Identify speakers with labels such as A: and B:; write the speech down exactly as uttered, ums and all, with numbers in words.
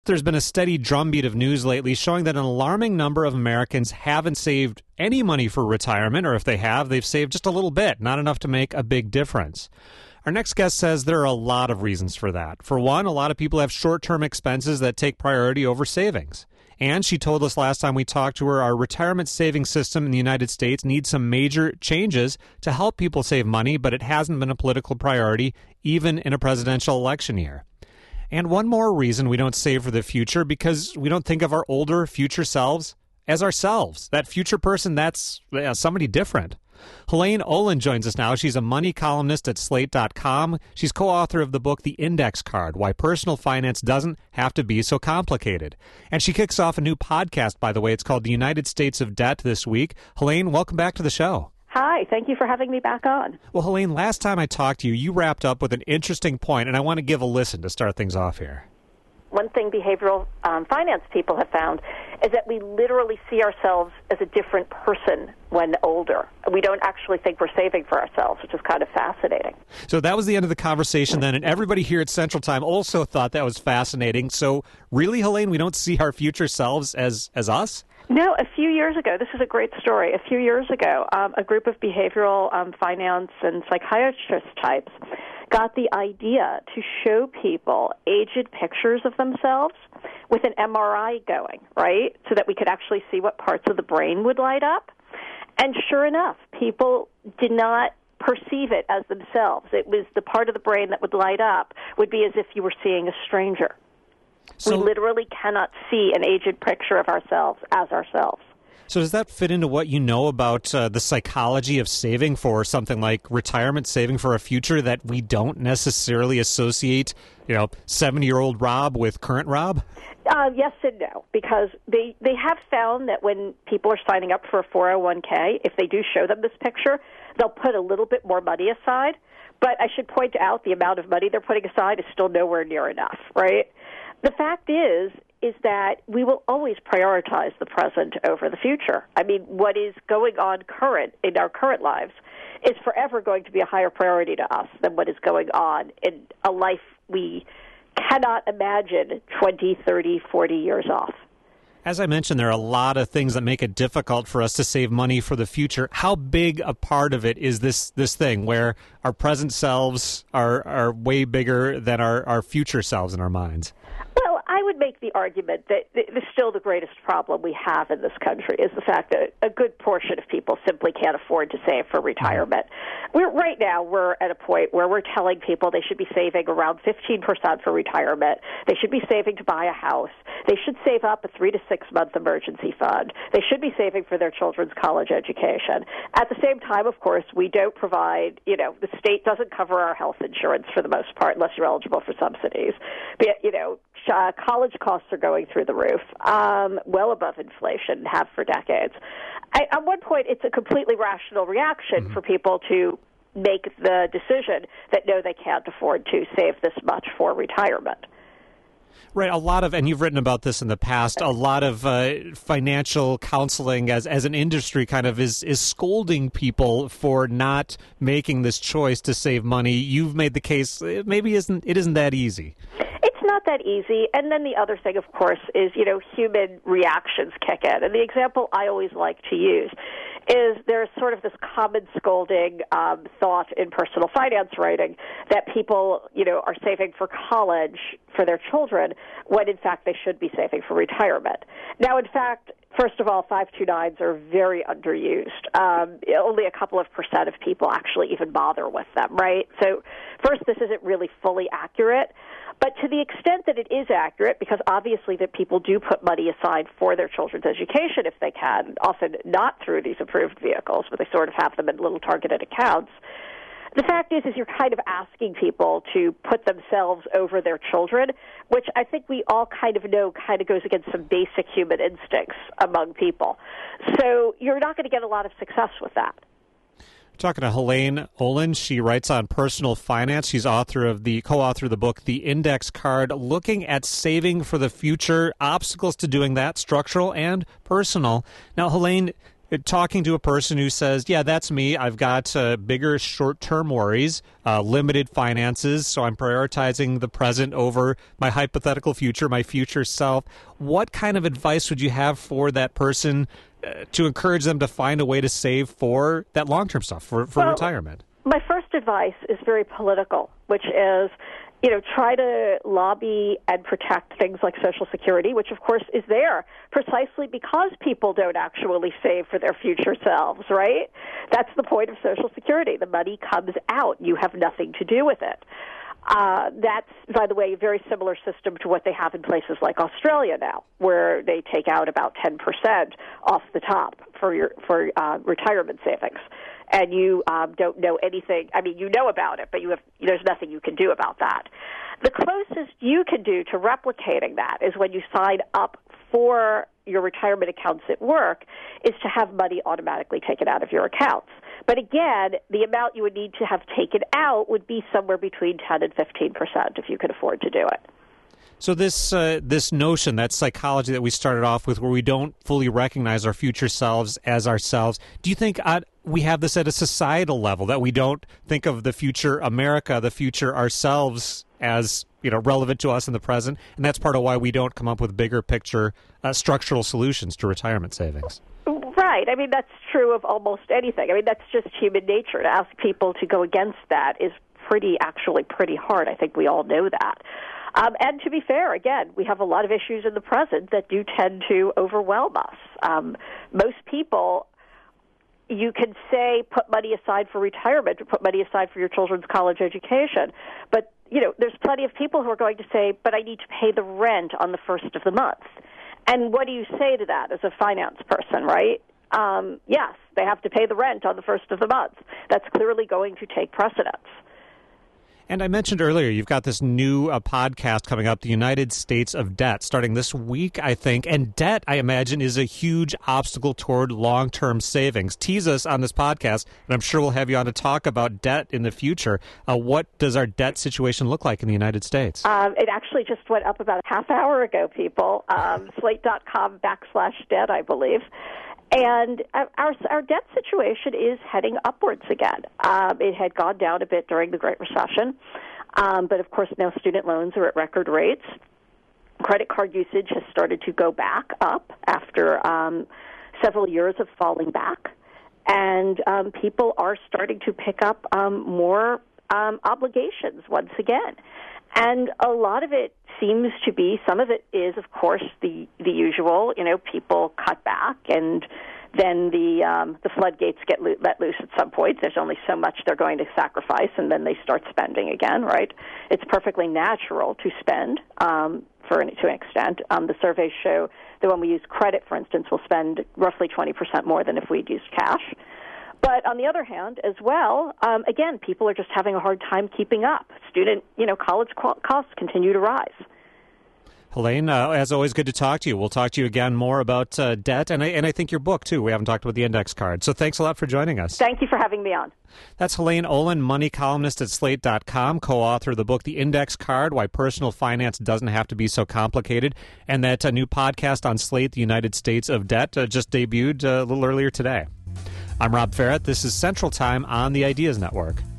A: There's been a steady drumbeat of news lately showing that an alarming number of Americans haven't saved any money for retirement, or if they have, they've saved just a little bit, not enough to make a big difference. Our next guest says there are a lot of reasons for that. For one, a lot of people have short-term expenses that take priority over savings. And she told us last time we talked to her, our retirement savings system in the United States needs some major changes to help people save money, but it hasn't been a political priority, even in a presidential election year. And one more reason we don't save for the future, because we don't think of our older future selves as ourselves. That future person, that's yeah, somebody different. Helene Olin joins us now. She's a money columnist at slate dot com. She's co-author of the book, The Index Card, Why Personal Finance Doesn't Have to Be So Complicated. And she kicks off a new podcast, by the way. It's called The United States of Debt this week. Helene, welcome back to the show.
B: Hi, thank you for having me back on.
A: Well, Helene, last time I talked to you, you wrapped up with an interesting point, and I want to give a listen to start things off here.
B: One thing behavioral um, finance people have found is that we literally see ourselves as a different person when older. We don't actually think we're saving for ourselves, which is kind of fascinating.
A: So that was the end of the conversation then, and everybody here at Central Time also thought that was fascinating. So really, Helene, we don't see our future selves as, as us?
B: No, a few years ago, this is a great story. A few years ago, um, a group of behavioral um, finance and psychiatrist types got the idea to show people aged pictures of themselves with an M R I going, right, so that we could actually see what parts of the brain would light up. And sure enough, people did not perceive it as themselves. It was the part of the brain that would light up would be as if you were seeing a stranger. So, we literally cannot see an aged picture of ourselves as ourselves.
A: So does that fit into what you know about uh, the psychology of saving for something like retirement, saving for a future, that we don't necessarily associate, you know, seventy-year-old Rob with current Rob?
B: Uh, yes and no, because they, they have found that when people are signing up for a four oh one k, if they do show them this picture, they'll put a little bit more money aside. But I should point out the amount of money they're putting aside is still nowhere near enough, right? The fact is, is that we will always prioritize the present over the future. I mean, what is going on current in our current lives is forever going to be a higher priority to us than what is going on in a life we cannot imagine twenty, thirty, forty years off.
A: As I mentioned, there are a lot of things that make it difficult for us to save money for the future. How big a part of it is this this thing where our present selves are, are way bigger than our, our future selves in our minds?
B: Well, I would make the argument that the, the, still the greatest problem we have in this country is the fact that a good portion of people simply can't afford to save for retirement. We're, right now, we're at a point where we're telling people they should be saving around fifteen percent for retirement. They should be saving to buy a house. They should save up a three to six month emergency fund. They should be saving for their children's college education. At the same time, of course, we don't provide, you know, the state doesn't cover our health insurance for the most part unless you're eligible for subsidies. But, you know, Uh, college costs are going through the roof, um, well above inflation, and have for decades. I, at one point, it's a completely rational reaction mm-hmm. for people to make the decision that, no, they can't afford to save this much for retirement.
A: Right, a lot of, and you've written about this in the past, a lot of uh, financial counseling as as an industry kind of is is scolding people for not making this choice to save money. You've made the case it maybe isn't it isn't that easy.
B: Not that easy. And then the other thing, of course, is, you know, human reactions kick in. And the example I always like to use is there's sort of this common scolding um, thought in personal finance writing that people, you know, are saving for college for their children when, in fact, they should be saving for retirement. Now, in fact, first of all, five two nines are very underused. Um, only a couple of percent of people actually even bother with them, right? So first, this isn't really fully accurate. But to the extent that it is accurate, because obviously that people do put money aside for their children's education if they can, often not through these approved vehicles, but they sort of have them in little targeted accounts. The fact is, is you're kind of asking people to put themselves over their children, which I think we all kind of know kind of goes against some basic human instincts among people. So you're not going to get a lot of success with that.
A: Talking to Helene Olin. She writes on personal finance. She's author of the co-author of the book, The Index Card, looking at saving for the future, obstacles to doing that, structural and personal. Now, Helene, talking to a person who says, yeah, that's me. I've got uh, bigger short-term worries, uh, limited finances, so I'm prioritizing the present over my hypothetical future, my future self. What kind of advice would you have for that person uh, to encourage them to find a way to save for that long-term stuff, for, for
B: well,
A: retirement?
B: My first advice is very political, which is, you know, try to lobby and protect things like Social Security, which, of course, is there precisely because people don't actually save for their future selves, right? That's the point of Social Security. The money comes out. You have nothing to do with it. Uh, that's, by the way, a very similar system to what they have in places like Australia now, where they take out about ten percent off the top for your for uh, retirement savings. And you um, don't know anything. I mean, you know about it, but you have there's nothing you can do about that. The closest you can do to replicating that is when you sign up for your retirement accounts at work is to have money automatically taken out of your accounts. But again, the amount you would need to have taken out would be somewhere between ten and fifteen percent if you could afford to do it.
A: So this uh, this notion, that psychology that we started off with, where we don't fully recognize our future selves as ourselves, do you think uh, we have this at a societal level, that we don't think of the future America, the future ourselves as, you know, relevant to us in the present, and that's part of why we don't come up with bigger picture uh, structural solutions to retirement savings?
B: Right. I mean, that's true of almost anything. I mean, that's just human nature. To ask people to go against that is pretty, actually pretty hard. I think we all know that. Um, and to be fair, again, we have a lot of issues in the present that do tend to overwhelm us. Um, most people, you can say put money aside for retirement or put money aside for your children's college education, but you know, there's plenty of people who are going to say, but I need to pay the rent on the first of the month. And what do you say to that as a finance person, right? Um, yes, they have to pay the rent on the first of the month. That's clearly going to take precedence.
A: And I mentioned earlier, you've got this new uh, podcast coming up, The United States of Debt, starting this week, I think. And debt, I imagine, is a huge obstacle toward long-term savings. Tease us on this podcast, and I'm sure we'll have you on to talk about debt in the future. Uh, what does our debt situation look like in the United States?
B: Um, it actually just went up about a half hour ago, people. Um, slate.com backslash debt, I believe. And our our debt situation is heading upwards again. Um, it had gone down a bit during the Great Recession, um, but of course now student loans are at record rates. Credit card usage has started to go back up after um, several years of falling back, and um, people are starting to pick up um, more um, obligations once again. And a lot of it seems to be, some of it is, of course, the the usual. You know, people cut back, and then the um, the floodgates get lo- let loose at some point. There's only so much they're going to sacrifice, and then they start spending again. Right? It's perfectly natural to spend um, for an, to an extent. Um, the surveys show that when we use credit, for instance, we'll spend roughly twenty percent more than if we'd used cash. But on the other hand, as well, um, again, people are just having a hard time keeping up. Student, you know, college co- costs continue to rise.
A: Helene, uh, as always, good to talk to you. We'll talk to you again more about uh, debt, and I, and I think your book, too. We haven't talked about the index card. So thanks a lot for joining us.
B: Thank you for having me on.
A: That's Helene Olin, money columnist at slate dot com, co-author of the book, The Index Card, Why Personal Finance Doesn't Have to Be So Complicated, and that uh, new podcast on Slate, The United States of Debt, uh, just debuted uh, a little earlier today. I'm Rob Farrett. This is Central Time on the Ideas Network.